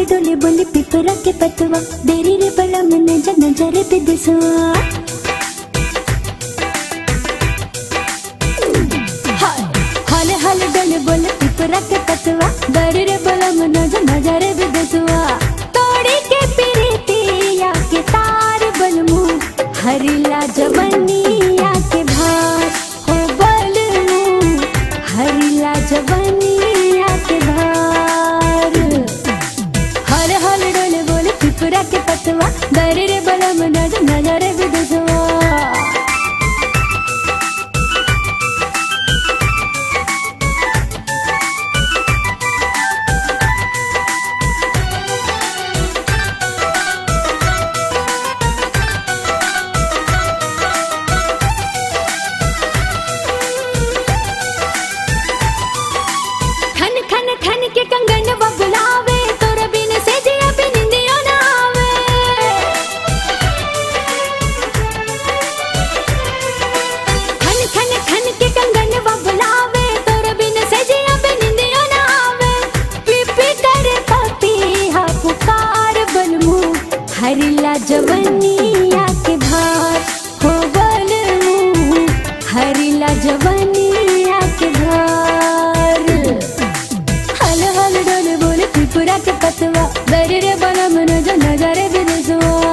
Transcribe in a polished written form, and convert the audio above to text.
डोले बोली पिपरा के पतवा देरी रे बड़ा मन नजर पे दिसवा हाल हाल डोले बोले पिपरा के पतवा देरी रे बड़ा मन नजर पे दिसवा तोड़ी के पीरितिया के तार बलमू हरिला जवनिया के भार हो बलमू हरिला जवनिया के भार हर हर डोले बोले पिपरा के पतवा दरे रे बलम नजर विदसवा खन के कंगन बुलावे तोर बिन से जिया बिन निंदियो ना आवे खन के कंगन बुलावे तोर बिन से जिया बिन निंदियो ना आवे पिपी करे पपी हा पुकार बलमू हरिला जवनिया के भार हो बलमू हरिला जवनिया के भार हल हल डोले बोले पिपरा के पतवा दरे रे बलम नजर विदसवा